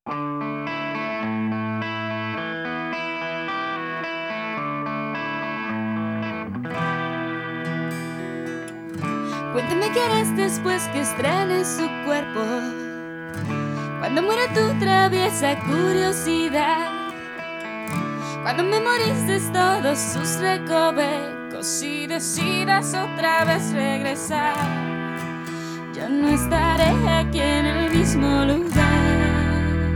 Cuéntame qué harás después que estrenes su cuerpo, cuando muera tu traviesa curiosidad, cuando memorices todos sus recovecos y decidas otra vez regresar. Ya no estaré aquí en el mismo lugar.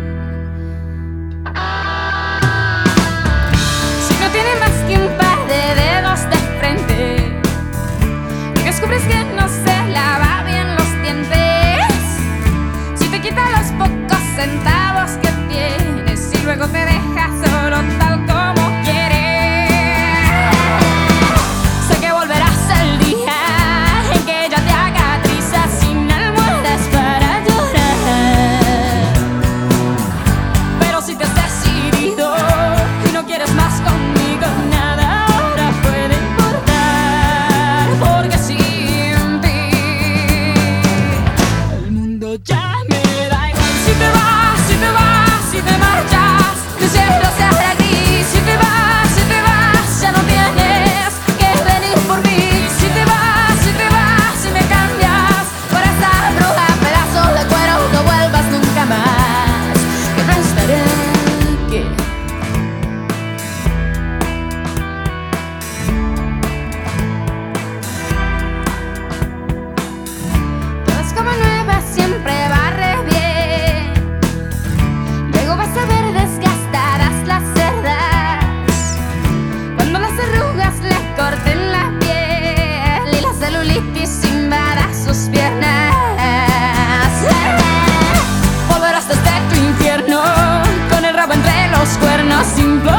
Si no tiene más que un par de dedos de frente, y descubres que no se lava bien los dientes, si te quita los pocos centavos que tienes y luego te deja solo tal como quieres, sé que volverás el día en que ella te haga trizas sin almohadas para llorar. Pero si te has decidido y no quieres más conmigo, nada ahora puede importar, porque sin ti el mundo ya me da igual. Si te vas, si te vas, si te marchas, que el cielo se hará gris. Si te vas, ya no tienes que venir por mí. Si te vas, si me cambias por esa bruja, pedazos de cuero, no vuelvas nunca más, que no estaré aquí. Todo es como nueva, siempre barre bien. Luego vas a ver desgastadas las cerdas, cuando las arrugas le corten la piel y la celulitis invada sus piernas. Volverás desde tu infierno con el rabo entre los cuernos sin